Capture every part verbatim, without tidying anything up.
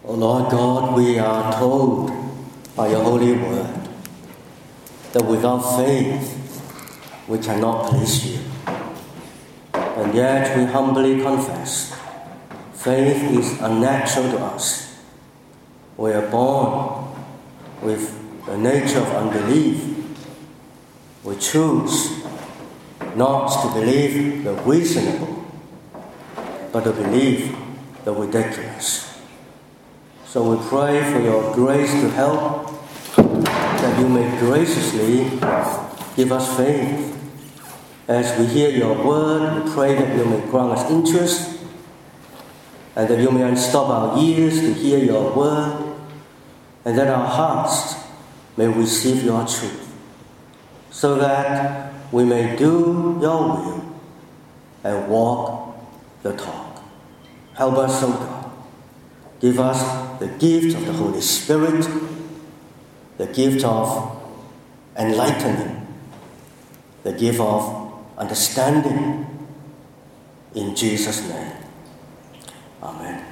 O Lord God, we are told by your holy word that without faith we cannot please you. And yet we humbly confess, faith is unnatural to us. We are born with the nature of unbelief. We choose not to believe the reasonable, but to believe the ridiculous. So we pray for your grace to help, that you may graciously give us faith. As we hear your word, we pray that you may grant us interest, and that you may unstop our ears to hear your word, and that our hearts may receive your truth, so that we may do your will and walk the talk. Help us, O God. Give us the gift of the Holy Spirit, the gift of enlightening, the gift of understanding. In Jesus' name, amen.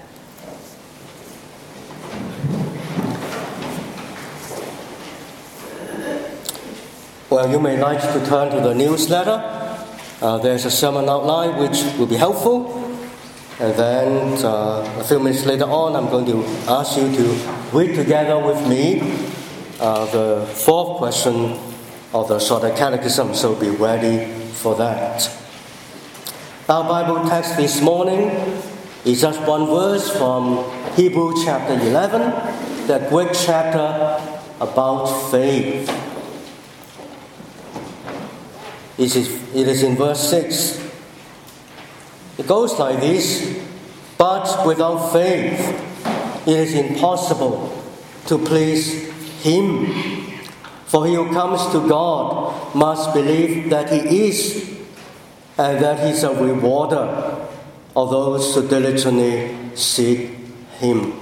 Well, you may like to turn to the newsletter. Uh, there's a sermon outline which will be helpful. And then uh, a few minutes later on, I'm going to ask you to read together with me uh, the fourth question of the Shorter Catechism, so be ready for that. Our Bible text this morning is just one verse from Hebrews chapter eleven, that great chapter about faith. It is, it is in verse six. It goes like this: but without faith it is impossible to please Him. For he who comes to God must believe that He is, and that He is a rewarder of those who diligently seek Him.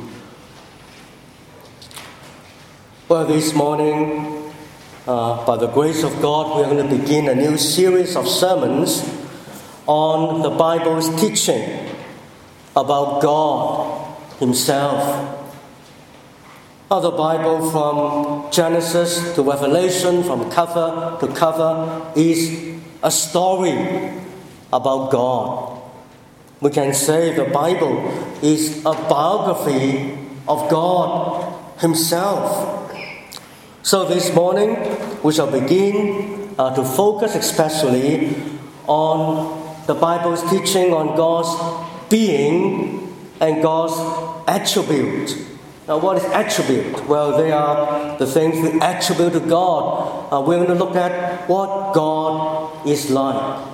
Well, this morning, uh, by the grace of God, we're going to begin a new series of sermons on the Bible's teaching about God Himself. Now, the Bible from Genesis to Revelation, from cover to cover, is a story about God. We can say the Bible is a biography of God Himself. So this morning we shall begin uh, to focus especially on the Bible's teaching on God's being and God's attribute. Now, what is attribute? Well, they are the things we attribute to God. Uh, we're going to look at what God is like.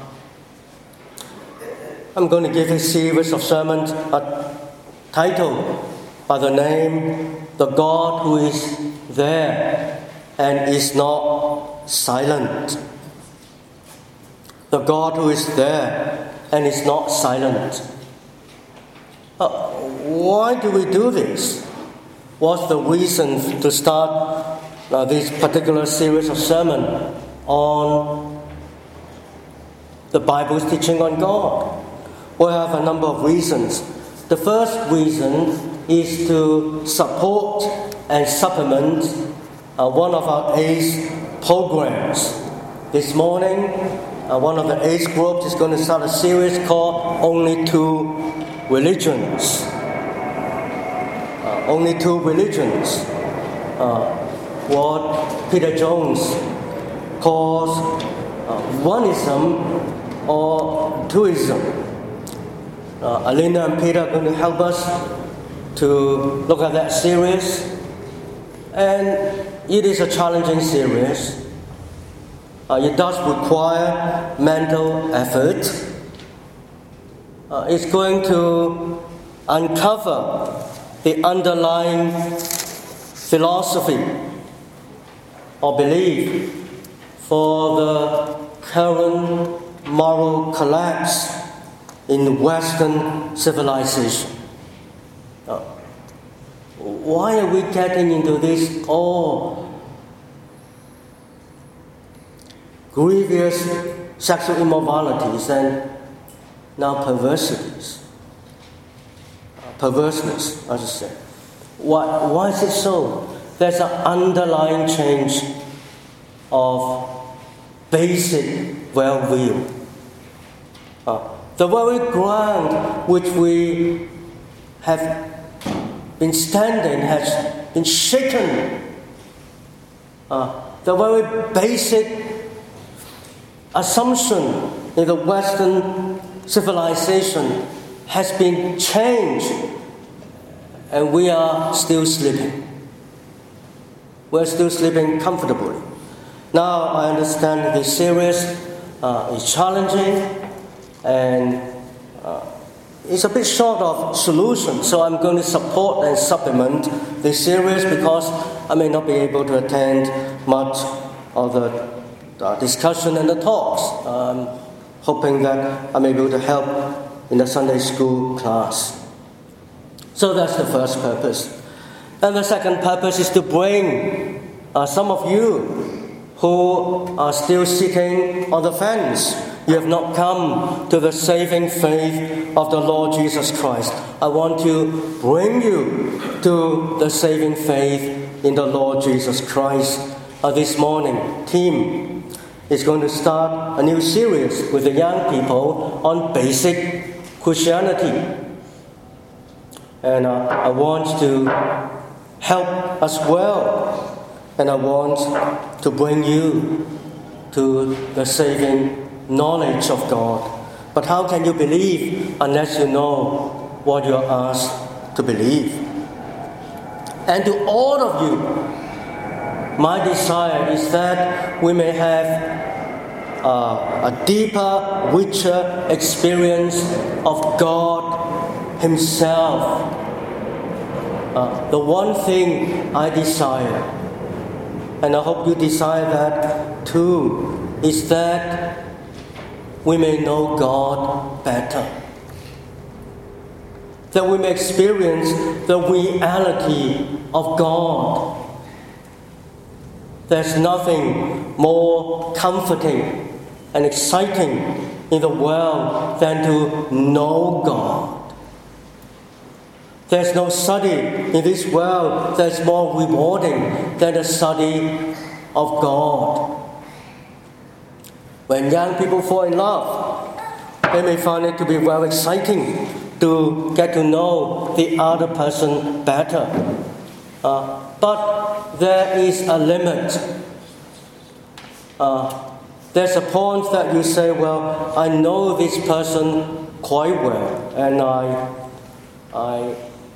I'm going to give a series of sermons a title by the name, The God Who Is There and Is Not Silent. The God who is there and is not silent. Uh, why do we do this? What's the reason to start uh, this particular series of sermon on the Bible's teaching on God? We have a number of reasons. The first reason is to support and supplement uh, one of our A C E programs. This morning, Uh, one of the age groups is going to start a series called Only Two Religions. Uh, only Two Religions. Uh, what Peter Jones calls uh, oneism or twoism. Uh, Alina and Peter are going to help us to look at that series. And it is a challenging series. Uh, it does require mental effort. Uh, it's going to uncover the underlying philosophy or belief for the current moral collapse in Western civilization. Uh, why are we getting into this all grievous sexual immoralities and now perversities, uh, perverseness, I should say. Why, why is it so? There's an underlying change of basic worldview. Uh, the very ground which we have been standing has been shaken. Uh, the very basic assumption in the Western civilization has been changed, and we are still sleeping. We're still sleeping comfortably. Now I understand this series uh, is challenging, and uh, it's a bit short of solution, so I'm going to support and supplement this series because I may not be able to attend much of the uh, discussion and the talks. I'm hoping that I'm able to help in the Sunday school class. So that's the first purpose. And the second purpose is to bring uh, some of you who are still sitting on the fence. You have not come to the saving faith of the Lord Jesus Christ. I want to bring you to the saving faith in the Lord Jesus Christ. Uh, this morning, team is going to start a new series with the young people on basic Christianity. And uh, I want to help as well. And I want to bring you to the saving knowledge of God. But how can you believe unless you know what you are asked to believe? And to all of you, my desire is that we may have uh, a deeper, richer experience of God Himself. Uh, the one thing I desire, and I hope you desire that too, is that we may know God better. That we may experience the reality of God. There's nothing more comforting and exciting in the world than to know God. There's no study in this world that's more rewarding than the study of God. When young people fall in love, they may find it to be very exciting to get to know the other person better. Uh, but there is a limit. Uh, there's a point that you say, well, I know this person quite well, and I, I,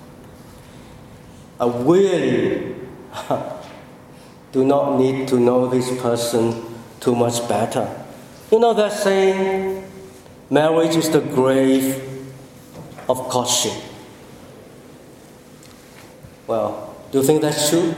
I really do not need to know this person too much better. You know that saying, marriage is the grave of courtship. Well, do you think that's true?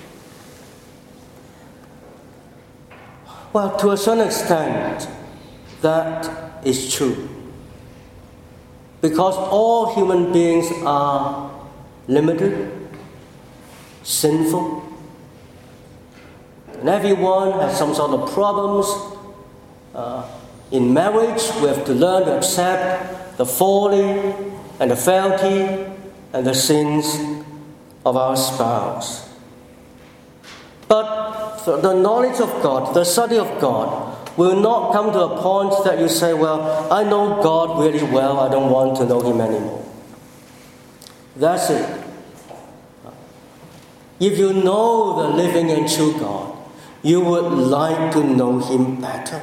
Well, to a certain extent, that is true. Because all human beings are limited, sinful, and everyone has some sort of problems. Uh, in marriage, we have to learn to accept the folly and the frailty and the sins of our spouse. But the knowledge of God, the study of God, will not come to a point that you say, well, I know God really well, I don't want to know Him anymore. That's it. If you know the living and true God, you would like to know Him better.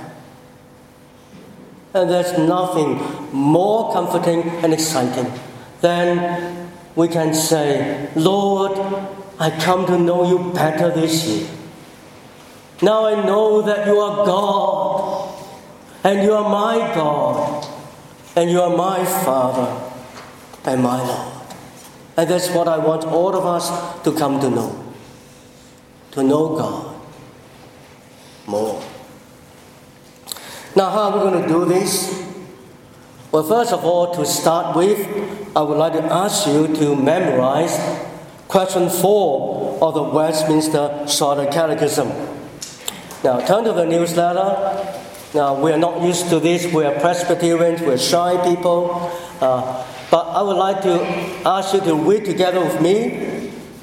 And there's nothing more comforting and exciting than we can say, Lord, I come to know you better this year. Now I know that you are God, and you are my God, and you are my Father and my Lord. And that's what I want all of us to come to know. To know God more. Now, how are we going to do this? Well, first of all, to start with, I would like to ask you to memorize question four of the Westminster Shorter Catechism. Now, turn to the newsletter. Now, we are not used to this. We are Presbyterians. We are shy people. Uh, but I would like to ask you to read together with me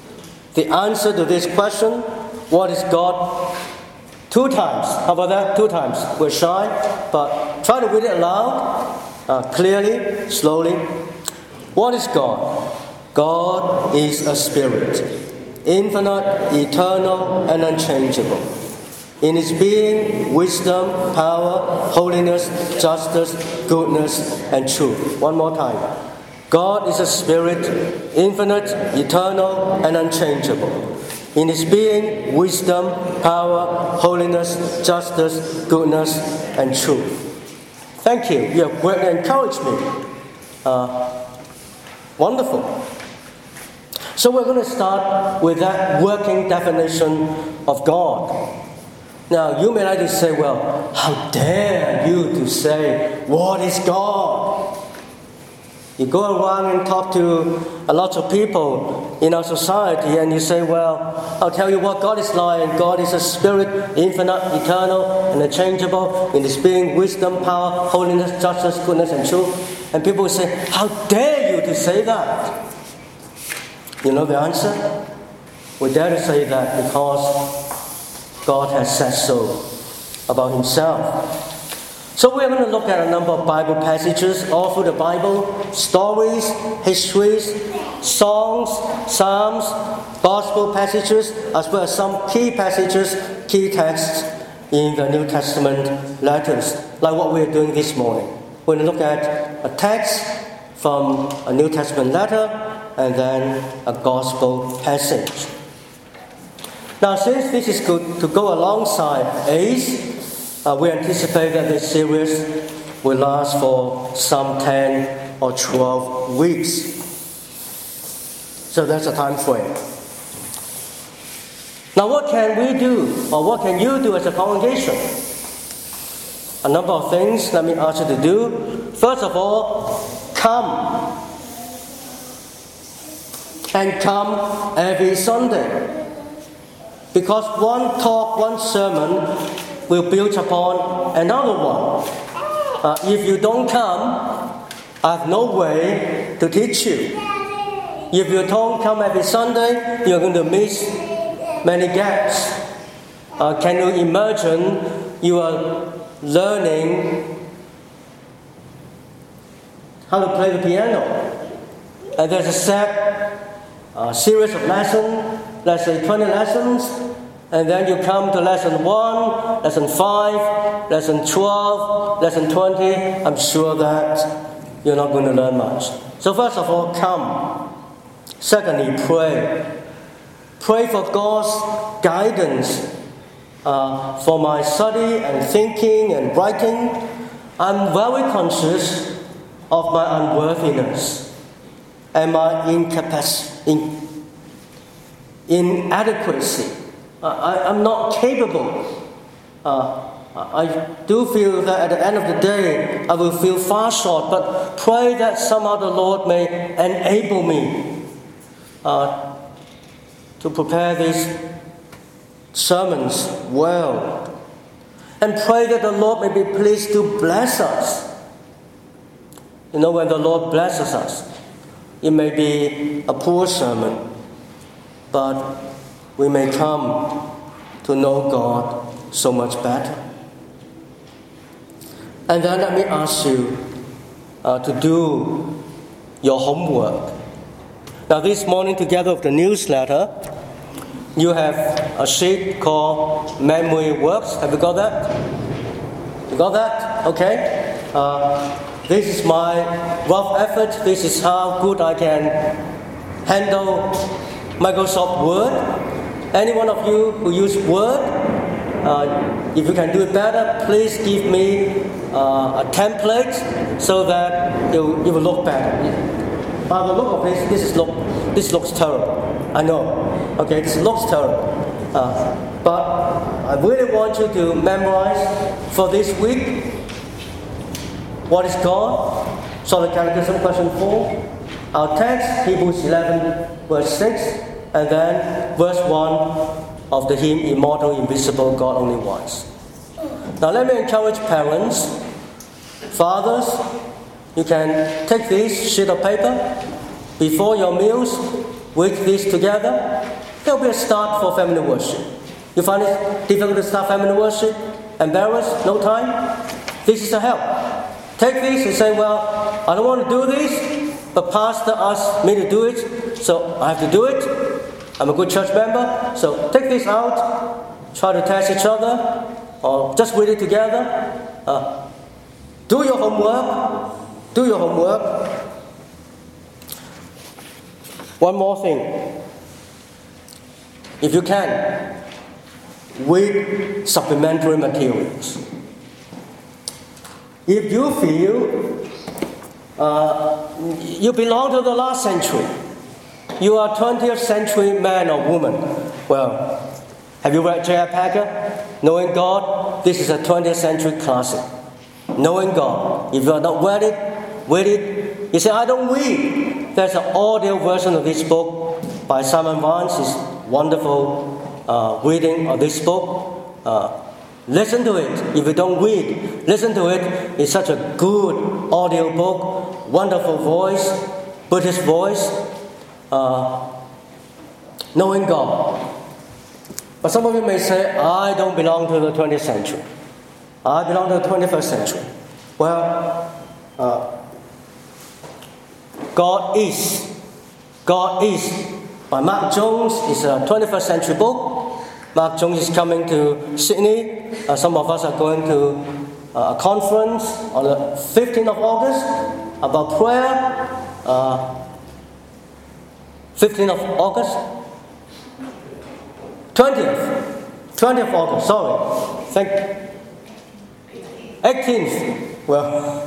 the answer to this question, what is God? Two times. How about that? Two times. We're shy, but try to read it aloud, uh, clearly, slowly. What is God? God is a spirit, infinite, eternal, and unchangeable. In His being, wisdom, power, holiness, justice, goodness, and truth. One more time. God is a spirit, infinite, eternal, and unchangeable. In His being, wisdom, power, holiness, justice, goodness, and truth. Thank you. You have greatly encouraged me. Uh, wonderful. So we're going to start with that working definition of God. Now, you may like to say, well, how dare you to say, what is God? You go around and talk to a lot of people in our society and you say, well, I'll tell you what God is like. God is a spirit, infinite, eternal, and unchangeable, in His being, wisdom, power, holiness, justice, goodness, and truth. And people will say, how dare you to say that? You know the answer? We dare to say that because God has said so about Himself. So we're going to look at a number of Bible passages all through the Bible, stories, histories, songs, psalms, gospel passages, as well as some key passages, key texts in the New Testament letters, like what we're doing this morning. We're going to look at a text from a New Testament letter and then a gospel passage. Now, since this is good to go alongside Ace, Uh, we anticipate that this series will last for some ten or twelve weeks. So that's a time frame. Now what can we do, or what can you do as a congregation? A number of things let me ask you to do. First of all, come. And come every Sunday. Because one talk, one sermon will build upon another one. Uh, if you don't come, I have no way to teach you. If you don't come every Sunday, you're going to miss many gaps. Uh, can you imagine you are learning how to play the piano? And there's a set uh, series of lessons, let's say twenty lessons, and then you come to lesson one, lesson five, lesson twelve, lesson twenty. I'm sure that you're not going to learn much. So first of all, come. Secondly, pray. Pray for God's guidance uh, for my study and thinking and writing. I'm very conscious of my unworthiness and my incapacity, in, inadequacy. I, I'm not capable. Uh, I do feel that at the end of the day, I will feel far short, but pray that somehow the Lord may enable me uh, to prepare these sermons well. And pray that the Lord may be pleased to bless us. You know, when the Lord blesses us, it may be a poor sermon, but we may come to know God so much better. And then let me ask you uh, to do your homework. Now this morning, together with the newsletter, you have a sheet called Memory Works. Have you got that? You got that? Okay. Uh, this is my rough effort. This is how good I can handle Microsoft Word. Any one of you who use Word, uh, if you can do it better, please give me uh, a template so that it will, it will look better. By the look of this, this is look, this looks terrible. I know. Okay, this looks terrible. Uh, but I really want you to memorize for this week. What is God? Solid Catechism, question four. Our text, Hebrews eleven, verse six. And then verse one of the hymn, Immortal, Invisible, God Only Wise. Now let me encourage parents, fathers, you can take this sheet of paper before your meals, read this together. There will be a start for family worship. You find it difficult to start family worship? Embarrassed? No time? This is a help. Take this and say, well, I don't want to do this, but pastor asked me to do it, so I have to do it. I'm a good church member, so take this out, try to test each other, or just read it together. Uh, do your homework. Do your homework. One more thing. If you can, read supplementary materials. If you feel uh, you belong to the last century, you are twentieth century man or woman, well, have you read J I Packer? Knowing God? This is a twentieth century classic. Knowing God. If you are not read it, read it. You say, I don't read. There's an audio version of this book by Simon Vance. It's wonderful uh, reading of this book. Uh, listen to it. If you don't read, listen to it. It's such a good audio book. Wonderful voice. British voice. Uh, knowing God. But some of you may say, I don't belong to the twentieth century. I belong to the twenty-first century. Well, uh, God is. God is. By Mark Jones. It's a twenty-first century book. Mark Jones is coming to Sydney. Uh, some of us are going to uh, a conference on the fifteenth of August about prayer. Uh, fifteenth of August? twentieth. twentieth of August, sorry. Thank eighteenth. Well,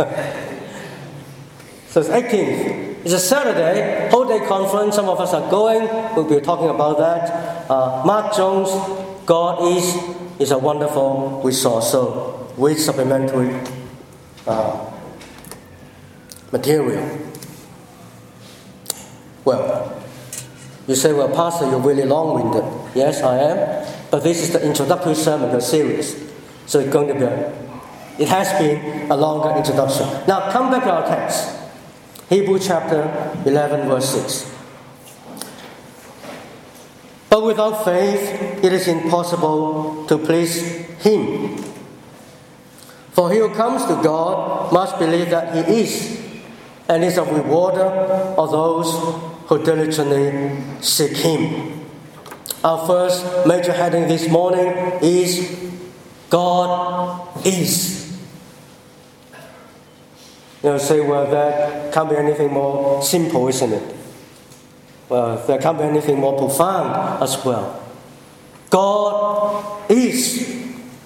so it's eighteenth. It's a Saturday, whole day conference. Some of us are going. We'll be talking about that. Uh, Mark Jones, God is, is a wonderful resource. So, read supplementary uh, material. Well, you say, well, Pastor, you're really long-winded. Yes, I am. But this is the introductory sermon of the series. So it's going to be, a, it has been a longer introduction. Now, come back to our text. Hebrews chapter eleven, verse six. But without faith, it is impossible to please Him. For he who comes to God must believe that He is, and is a rewarder of those who diligently seek Him. Our first major heading this morning is God is. You know, say, well, there can't be anything more simple, isn't it? Well, there can't be anything more profound as well. God is.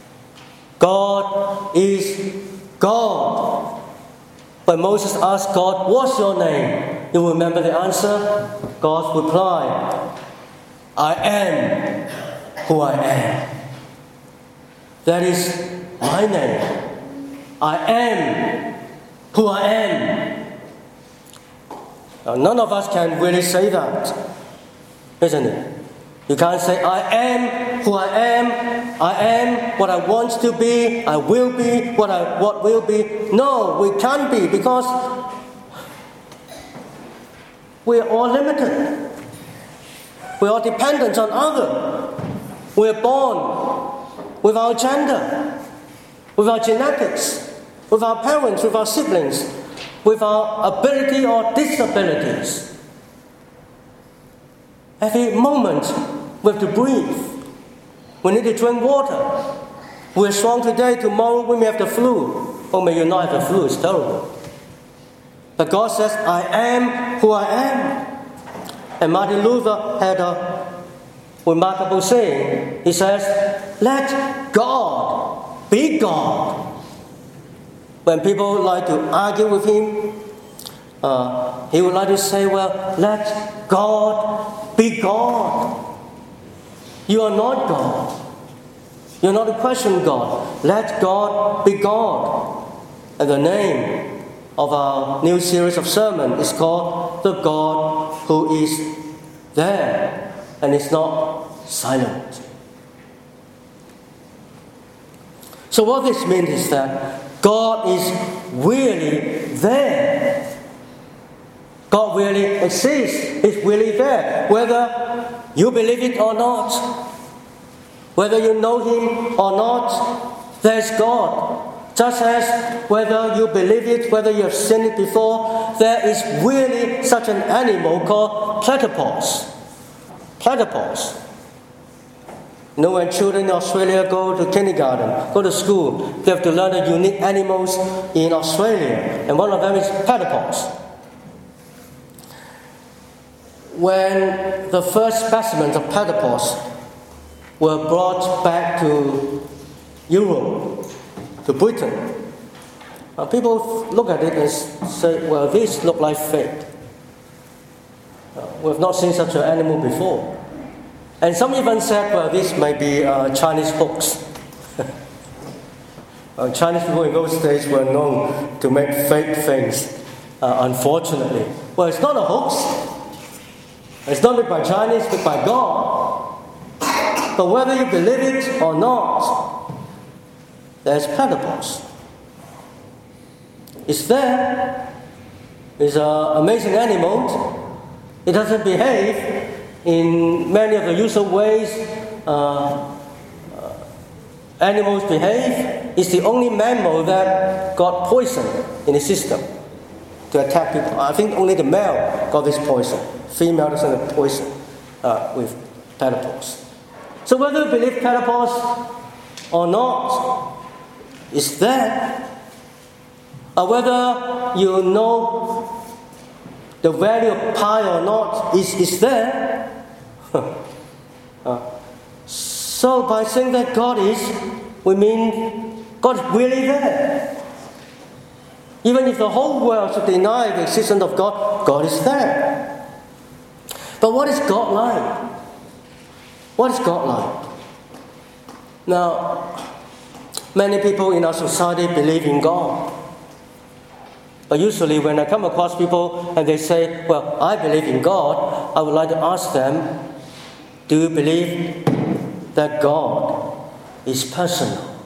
God is God. When Moses asked God, what's your name? You remember the answer? God's reply, I am who I am. That is my name. I am who I am. Now, none of us can really say that, isn't it? You can't say, I am who I am, I am what I want to be, I will be what I what will be. No, we can't be, because we are all limited. We are dependent on others. We are born with our gender, with our genetics, with our parents, with our siblings, with our ability or disabilities. Every moment we have to breathe. We need to drink water. We're strong today, tomorrow we may have the flu. Or may you not have the flu, it's terrible. But God says, I am who I am. And Martin Luther had a remarkable saying. He says, let God be God. When people like to argue with him, uh, he would like to say, well, let God be God. You are not God. You're not to question God. Let God be God. And the name of our new series of sermons is called The God Who Is There and is not silent. So what this means is that God is really there. God really exists. He's really there. Whether You believe it or not, whether you know Him or not, there is God. Just as whether you believe it, whether you have seen it before, there is really such an animal called platypus. Platypus. You know, when children in Australia go to kindergarten, go to school, they have to learn the unique animals in Australia, and one of them is platypus. When the first specimens of platypus were brought back to Europe, to Britain, uh, people look at it and say, well, this looks like fake. Uh, we have not seen such an animal before. And some even said, well, this may be uh, Chinese hoax. uh, Chinese people in those days were known to make fake things, uh, unfortunately. Well, it's not a hoax. It's not made by Chinese, but by God. But whether you believe it or not, there's platypus. It's there. It's an amazing animal. It doesn't behave in many of the usual ways uh, uh, animals behave. It's the only mammal that got poison in the system to attack people. I think only the male got this poison. Female doesn't have poison uh, with platypus. So whether you believe platypus or not, it's there. Or whether you know the value of pi or not, is is there. uh, so by saying that God is, we mean God is really there. Even if the whole world should deny the existence of God, God is there. But what is God like? What is God like? Now, many people in our society believe in God. But usually when I come across people and they say, well, I believe in God, I would like to ask them, do you believe that God is personal?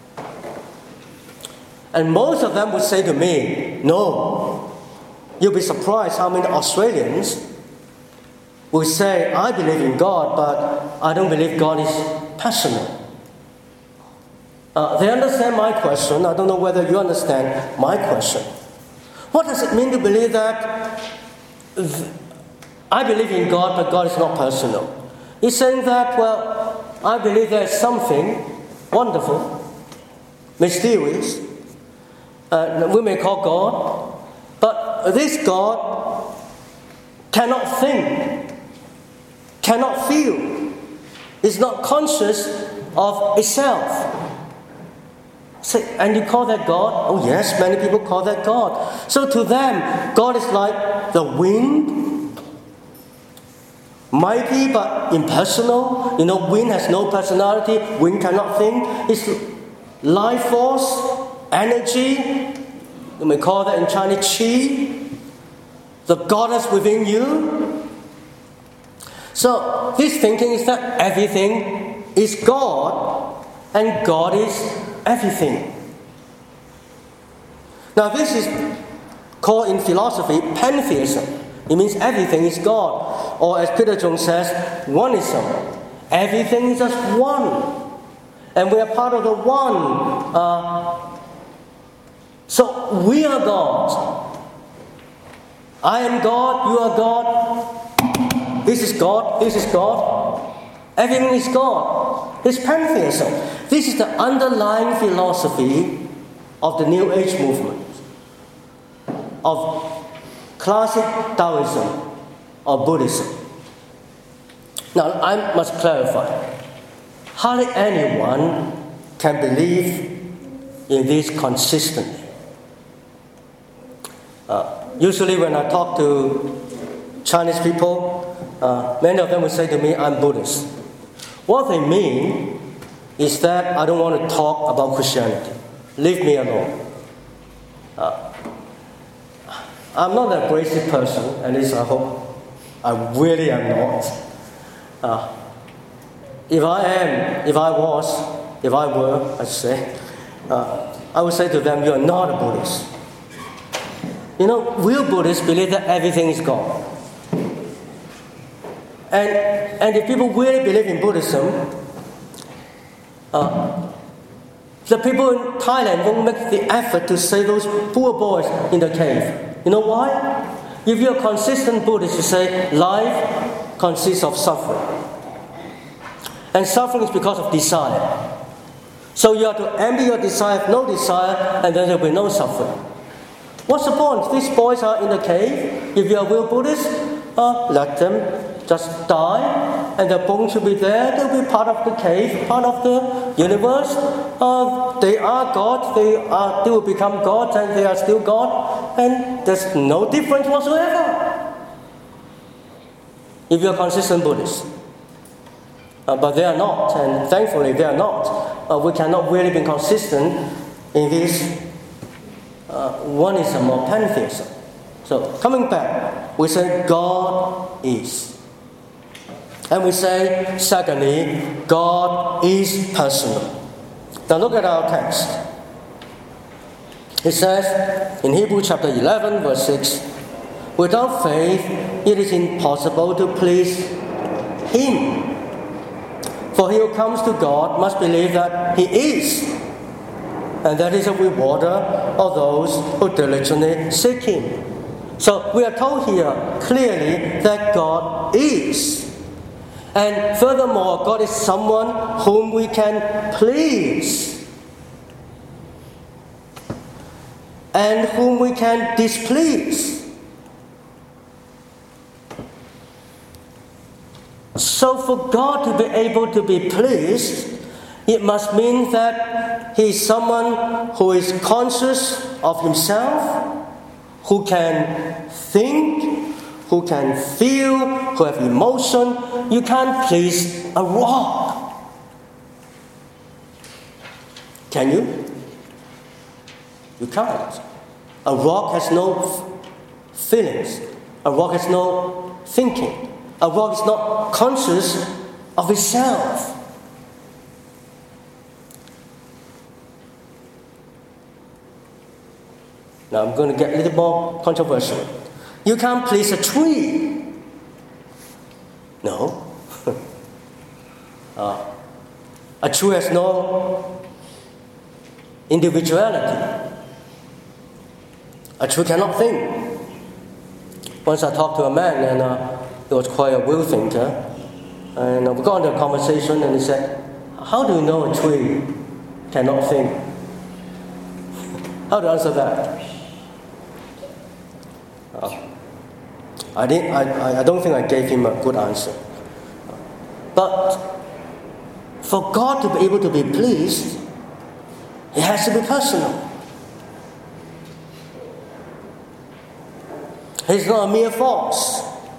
And most of them would say to me, no. You'll be surprised how many Australians will say, I believe in God, but I don't believe God is personal. Uh, they understand my question. I don't know whether you understand my question. What does it mean to believe that th- I believe in God, but God is not personal? He's saying that, well, I believe there is something wonderful, mysterious, uh, we may call God, but this God cannot think, cannot feel, is not conscious of itself. So, and you call that God? Oh yes, many people call that God. So to them, God is like the wind, mighty but impersonal. You know, wind has no personality. Wind cannot think. It's life force, energy. You may call that in Chinese qi. The goddess within you. So this thinking is that everything is God, and God is everything. Now this is called in philosophy pantheism. It means everything is God. Or as Peter Jones says, oneism. Everything is just one. And we are part of the one. Uh, so we are God. I am God, you are God. This is God, this is God. Everything is God. It's pantheism. This is the underlying philosophy of the New Age movement, of classic Taoism or Buddhism. Now, I must clarify. Hardly anyone can believe in this consistently. Uh, usually when I talk to Chinese people, uh, many of them will say to me, I'm Buddhist. What they mean is that I don't want to talk about Christianity. Leave me alone. Uh, I'm not an abrasive person, at least I hope I really am not. Uh, if I am, if I was, if I were, I should say, uh, I would say to them, you are not a Buddhist. You know, real Buddhists believe that everything is God. And, and if people really believe in Buddhism, uh, the people in Thailand won't make the effort to save those poor boys in the cave. You know why? If you're a consistent Buddhist, you say life consists of suffering. And suffering is because of desire. So you have to empty your desire, have no desire, and then there will be no suffering. What's the point? These boys are in the cave. If you are a real Buddhist, uh, let them just die, and their bones will be there. They'll be part of the cave, part of the universe. Uh, they are God. They are. They will become God, and they are still God. And there's no difference whatsoever. If you're a consistent Buddhist, uh, but they are not, and thankfully they are not. Uh, we cannot really be consistent in this uh, oneism or pantheism. So coming back, we say God is. And we say, secondly, God is personal. Now look at our text. It says in Hebrews chapter eleven, verse six, without faith, it is impossible to please Him. For he who comes to God must believe that He is, and that He is a rewarder of those who diligently seek Him. So we are told here clearly that God is. And furthermore, God is someone whom we can please and whom we can displease. So for God to be able to be pleased, it must mean that He is someone who is conscious of Himself, who can think, who can feel, who have emotion. You can't please a rock. Can you? You can't. A rock has no feelings. A rock has no thinking. A rock is not conscious of itself. Now I'm going to get a little more controversial. You can't please a tree. No. uh, a tree has no individuality. A tree cannot think. Once I talked to a man, and uh, he was quite a will thinker, and uh, we got into a conversation, and he said, "How do you know a tree cannot think?" How to answer that? Uh, I, didn't, I, I don't think I gave him a good answer. But for God to be able to be pleased, it has to be personal. He's not a mere force.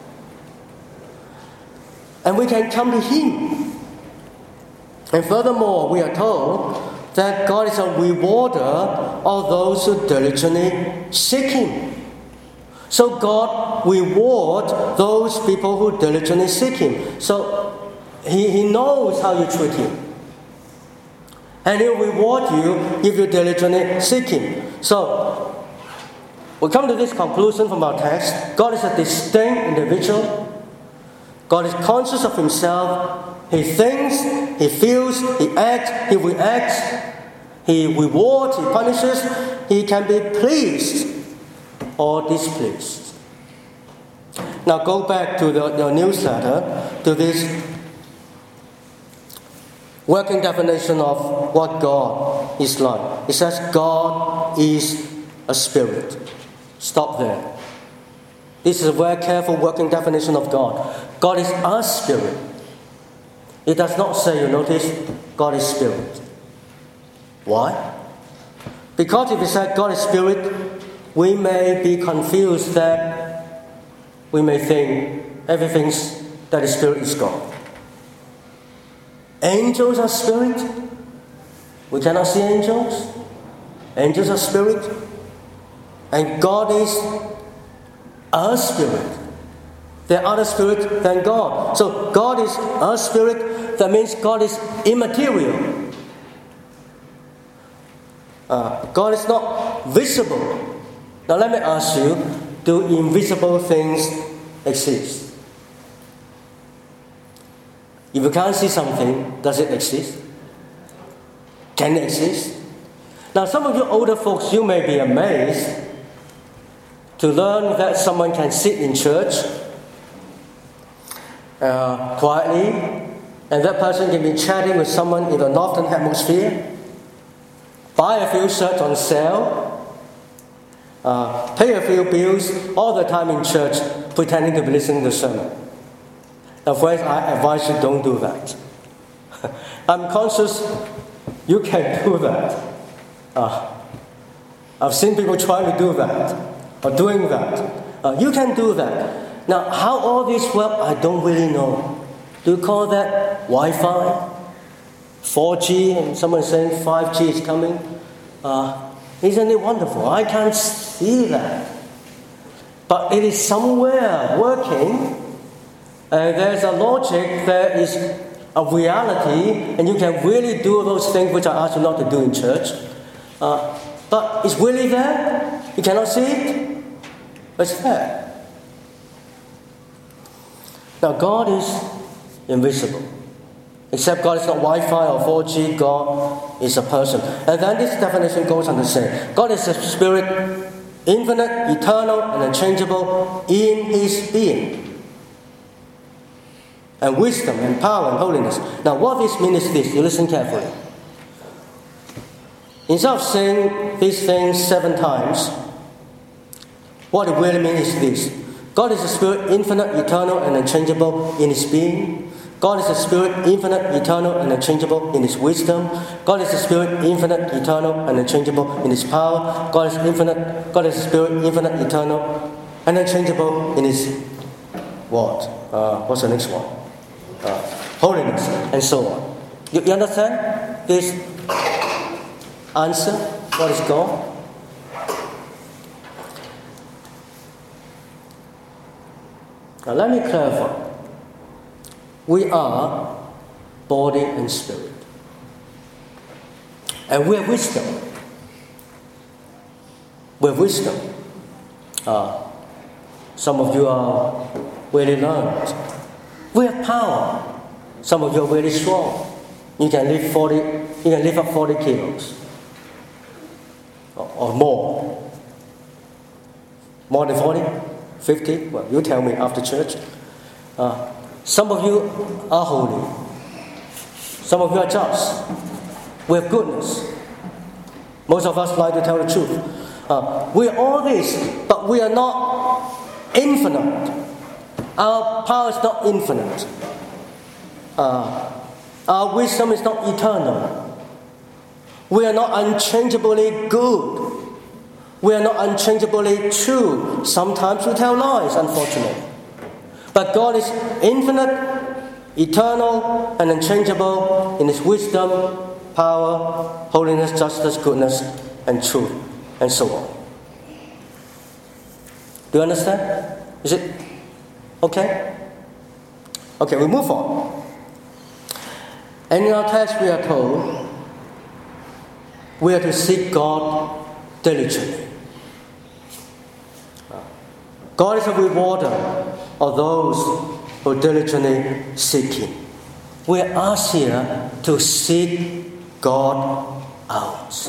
And we can come to Him. And furthermore, we are told that God is a rewarder of those who diligently seek Him. So God rewards those people who diligently seek Him. So He, he knows how you treat Him. And He'll reward you if you diligently seek Him. So we come to this conclusion from our text. God is a distinct individual. God is conscious of Himself. He thinks, He feels, He acts, He reacts. He rewards, He punishes. He can be pleased or displeased. Now go back to the, the newsletter, to this working definition of what God is like. It says God is a spirit. Stop there. This is a very careful working definition of God. God is a spirit. It does not say, you notice, God is spirit. Why? Because if it said God is spirit, we may be confused that we may think everything that is spirit is God. Angels are spirit. We cannot see angels. Angels are spirit. And God is a spirit. There are other spirit than God. So God is a spirit. That means God is immaterial. Uh, God is not visible. Now let me ask you, do invisible things exist? If you can't see something, does it exist? Can it exist? Now, some of you older folks, you may be amazed to learn that someone can sit in church uh, quietly, and that person can be chatting with someone in the northern atmosphere, buy a few shirts on sale, uh, pay a few bills all the time in church, pretending to be listening to the sermon. Now, friends, I advise you don't do that. I'm conscious you can do that. Uh, I've seen people trying to do that, or doing that. Uh, you can do that. Now, how all this work, I don't really know. Do you call that Wi-Fi? four G, and someone is saying five G is coming? Uh, isn't it wonderful? I can't see that. But it is somewhere working. And there's a logic, there is a reality, and you can really do those things which I ask you not to do in church. Uh, but it's really there. You cannot see it. But it's there. Now, God is invisible. Except God is not Wi-Fi or four G, God is a person. And then this definition goes on to say, God is a spirit, infinite, eternal, and unchangeable in his being. And wisdom and power and holiness. Now, what this means is this. You listen carefully. Instead of saying these things seven times, what it really means is this. God is a spirit, infinite, eternal, and unchangeable in his being. God is a spirit, infinite, eternal, and unchangeable in his wisdom. God is a spirit, infinite, eternal, and unchangeable in his power. God is infinite. God is a spirit, infinite, eternal, and unchangeable in his what? Uh, what's the next one? Uh, holiness, and so on. You, you understand this answer? What is God? Now let me clarify. We are body and spirit. And we have wisdom. We have wisdom. Uh, some of you are really learned. We have power. Some of you are really strong. You can lift forty. You can lift up forty kilos or, or more. More than forty, fifty. Well, you tell me after church. Uh, some of you are holy. Some of you are just. We have goodness. Most of us like to tell the truth. Uh, we are all this, but we are not infinite. Our power is not infinite. Uh, our wisdom is not eternal. We are not unchangeably good. We are not unchangeably true. Sometimes we tell lies, unfortunately. But God is infinite, eternal, and unchangeable in his wisdom, power, holiness, justice, goodness, and truth, and so on. Do you understand? Is it okay? Okay, we move on. And in our text we are told we are to seek God diligently. God is a rewarder of those who diligently seek him. We are asked here to seek God out.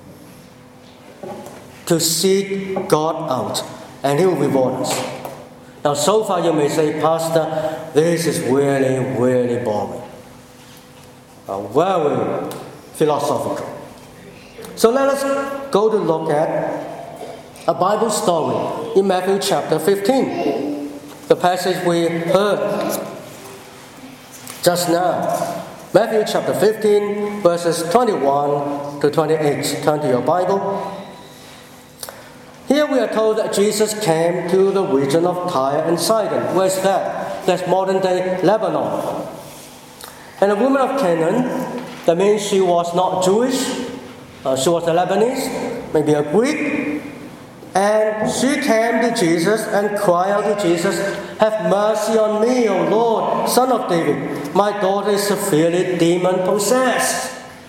To seek God out, and he will reward us. Now, so far you may say, Pastor, this is really, really boring. Uh, very philosophical. So let us go to look at a Bible story in Matthew chapter fifteen. The passage we heard just now. Matthew chapter fifteen, verses twenty-one to twenty-eight. Turn to your Bible. Here we are told that Jesus came to the region of Tyre and Sidon. Where's that? That's modern-day Lebanon. And a woman of Canaan, that means she was not Jewish, uh, she was a Lebanese, maybe a Greek, and she came to Jesus and cried out to Jesus, "Have mercy on me, O Lord, Son of David. My daughter is severely demon-possessed."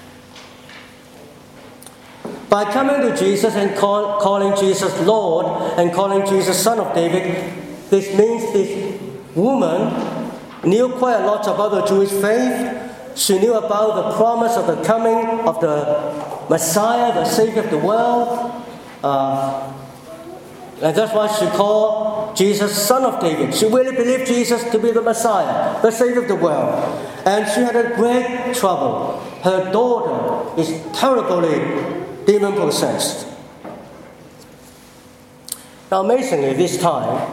By coming to Jesus and call, calling Jesus Lord and calling Jesus Son of David, this means this woman knew quite a lot about the Jewish faith. She knew about the promise of the coming of the Messiah, the Savior of the world. Uh, and that's why she called Jesus Son of David. She really believed Jesus to be the Messiah, the Savior of the world. And she had a great trouble. Her daughter is terribly demon-possessed. Now, amazingly, this time,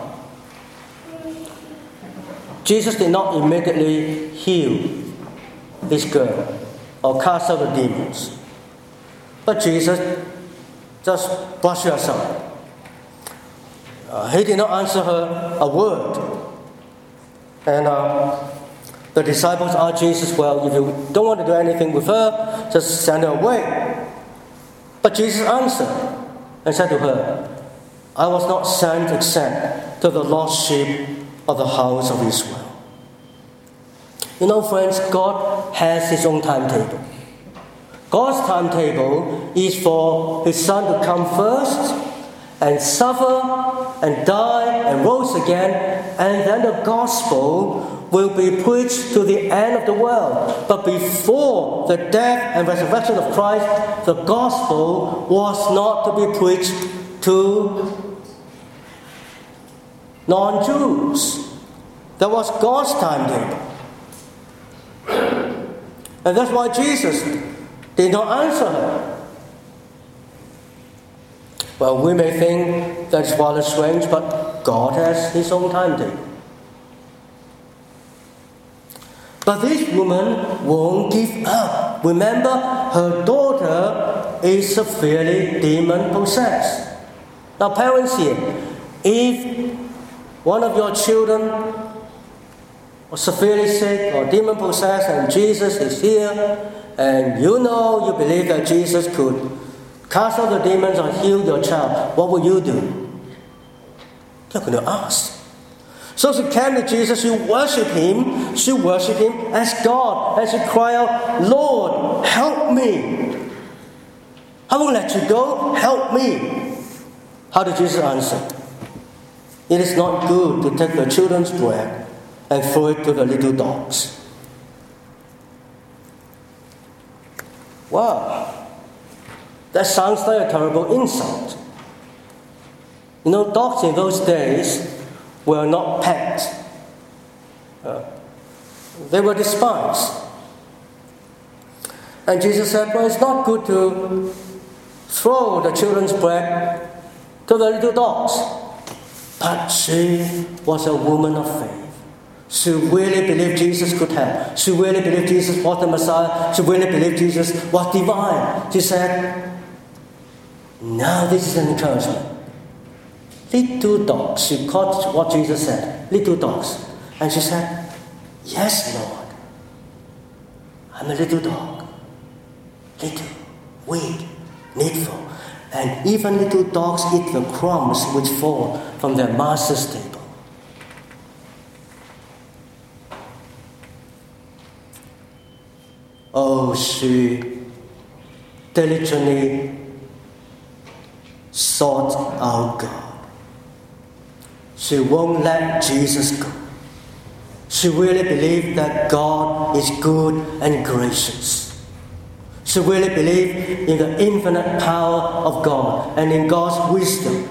Jesus did not immediately heal this girl or cast out the demons. But Jesus just brushed her aside. Uh, he did not answer her a word. And uh, the disciples asked Jesus, well, if you don't want to do anything with her, just send her away. But Jesus answered and said to her, I was not sent except to the lost sheep of the house of Israel. You know, friends, God has His own timetable. God's timetable is for His Son to come first and suffer and die and rose again, and then the gospel will be preached to the end of the world. But before the death and resurrection of Christ, the gospel was not to be preached to non-Jews. That was God's timetable. And that's why Jesus did not answer her. Well, we may think that's rather strange, but God has His own timetable. But this woman won't give up. Remember, her daughter is severely demon-possessed. Now, parents here, if one of your children was severely sick or demon-possessed and Jesus is here, and you know, you believe that Jesus could cast out the demons or heal your child, what will you do? You're going to ask. So she came to Jesus, she worshipped Him, she worshipped Him as God, and she cried out, Lord, help me. I won't let you go, help me. How did Jesus answer? It is not good to take the children's bread and throw it to the little dogs. Wow, that sounds like a terrible insult. You know, dogs in those days were not pets. Uh, they were despised. And Jesus said, well, it's not good to throw the children's bread to the little dogs. But she was a woman of faith. She really believed Jesus could help. She really believed Jesus was the Messiah. She really believed Jesus was divine. She said, now this is an encouragement. Little dogs. She caught what Jesus said. Little dogs. And she said, yes, Lord. I'm a little dog. Little, weak, needful. And even little dogs eat the crumbs which fall from their master's table. Oh, she diligently sought out God. She won't let Jesus go. She really believed that God is good and gracious. She really believed in the infinite power of God and in God's wisdom.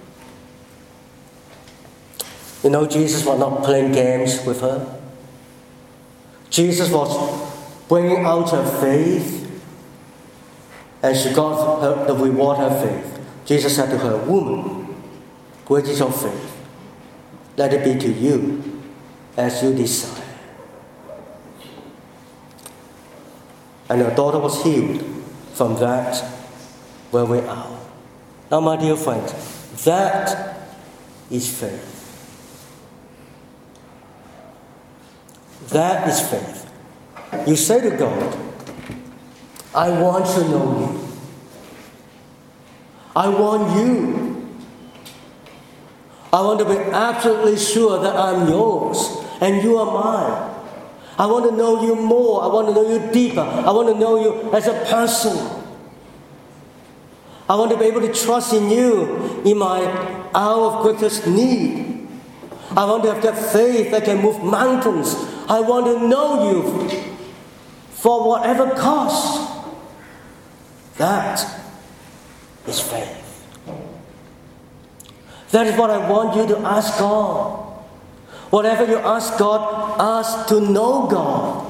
You know, Jesus was not playing games with her. Jesus was bringing out her faith, and she got her, the reward of her faith. Jesus said to her, woman, great is your faith. Let it be to you as you desire. And her daughter was healed from that very hour. Now, my dear friends, that is faith. That is faith. You say to God, I want to know you. I want you. I want to be absolutely sure that I'm yours and you are mine. I want to know you more. I want to know you deeper. I want to know you as a person. I want to be able to trust in you in my hour of greatest need. I want to have that faith that can move mountains. I want to know you for whatever cost. That is faith. That is what I want you to ask God. Whatever you ask God, ask to know God.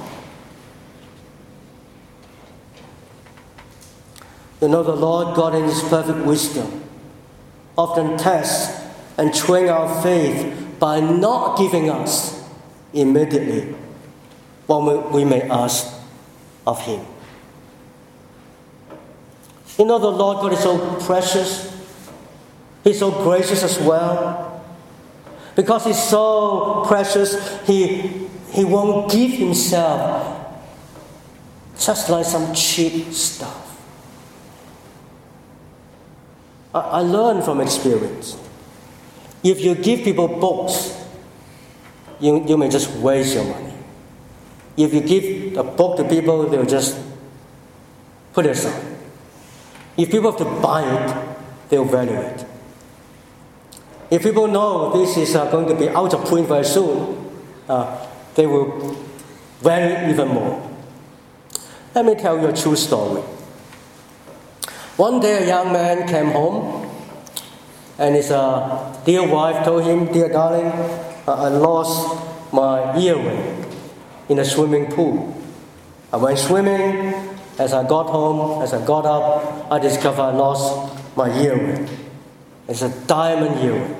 You know, the Lord God in His perfect wisdom often tests and trains our faith by not giving us immediately what we may ask of Him. You know, the Lord God is so precious. He's so gracious as well. Because He's so precious, He, he won't give Himself just like some cheap stuff. I, I learned from experience. If you give people books, you, you may just waste your money. If you give a book to people, they'll just put it aside. If people have to buy it, they'll value it. If people know this is uh, going to be out of print very soon, uh, they will value it even more. Let me tell you a true story. One day a young man came home and his uh, dear wife told him, "Dear darling, uh, I lost my earring in a swimming pool. I went swimming. As I got home, as I got up, I discovered I lost my earring. It's a diamond earring.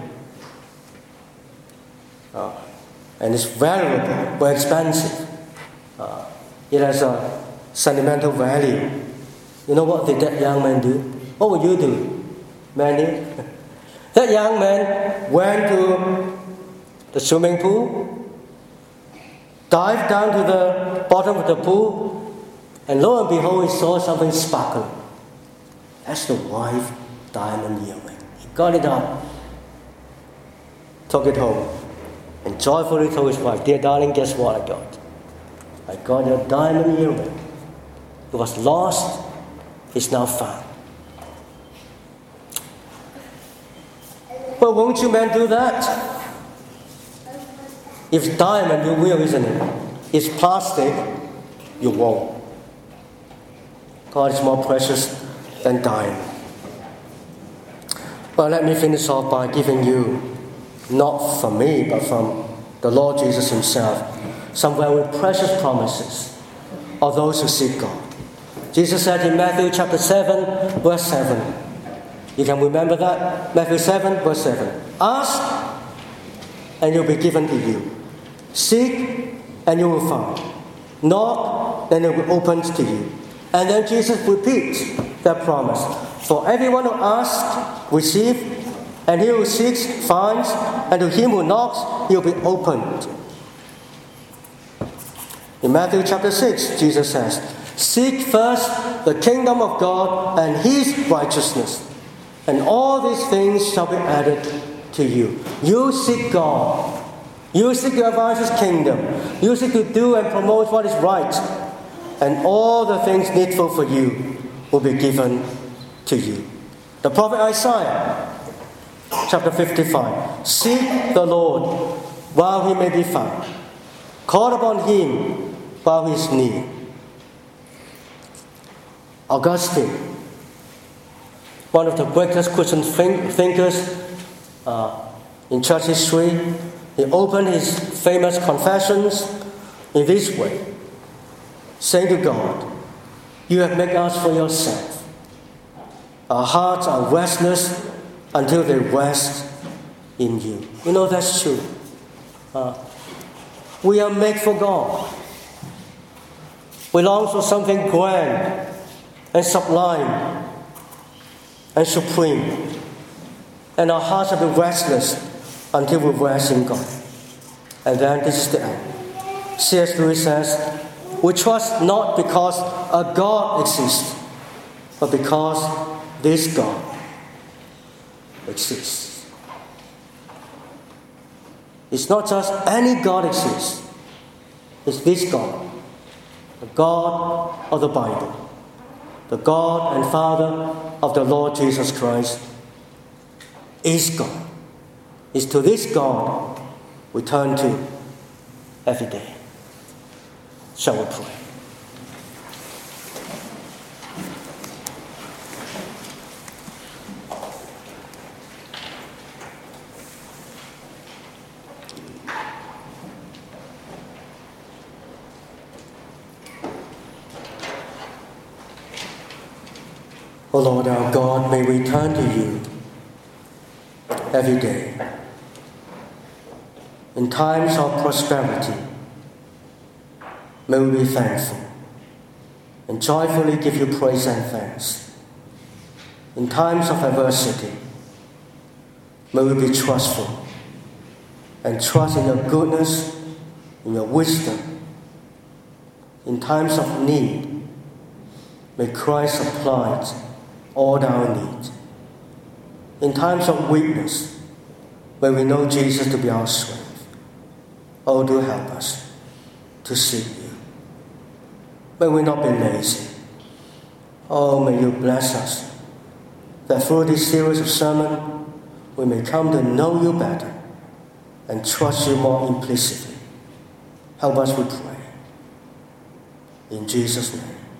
Uh, and it's valuable, very expensive. Uh, it has a sentimental value." You know what did that young man do? What would you do, Manny? That young man went to the swimming pool, dived down to the bottom of the pool, and lo and behold, he saw something sparkling. That's the wife diamond earring. He got it up, took it home, and joyfully told his wife, "Dear darling, guess what I got? I got your diamond earring. It was lost, it's now found." But won't you men do that? If diamond, you will, isn't it? If plastic, you won't. God is more precious than diamond. But let me finish off by giving you, not from me, but from the Lord Jesus Himself, some very precious promises of those who seek God. Jesus said in Matthew chapter seven, verse seven. You can remember that? Matthew seven, verse seven. "Ask, and it will be given to you. Seek, and you will find. Knock, and it will be opened to you." And then Jesus repeats that promise. "For everyone who asks, receives, and he who seeks, finds, and to him who knocks, it will be opened." In Matthew chapter six, Jesus says, "Seek first the kingdom of God and His righteousness, and all these things shall be added to you." You seek God. You seek to advance His kingdom. You seek to do and promote what is right. And all the things needful for you will be given to you. The prophet Isaiah, chapter fifty-five. "Seek the Lord while He may be found. Call upon Him while He is near." Augustine, one of the greatest Christian think- thinkers uh, in church history, he opened his famous confessions in this way, saying to God, "You have made us for yourself. Our hearts are restless until they rest in you." You know, that's true. Uh, we are made for God. We long for something grand and sublime and supreme. And our hearts will be restless until we rest in God. And then this is the end. C S Lewis says, "We trust not because a God exists, but because this God exists." It's not just any God exists. It's this God, the God of the Bible, the God and Father of the Lord Jesus Christ, is God. It's to this God we turn to every day. Shall we pray? O Lord our God, may we turn to you every day. In times of prosperity, may we be thankful and joyfully give you praise and thanks. In times of adversity, may we be trustful and trust in your goodness, in your wisdom. In times of need, may Christ supply all our needs. In times of weakness, may we know Jesus to be our strength. Oh, do help us to seek you. May we not be lazy. Oh, may you bless us, that through this series of sermons, we may come to know you better and trust you more implicitly. Help us, we pray. In Jesus' name.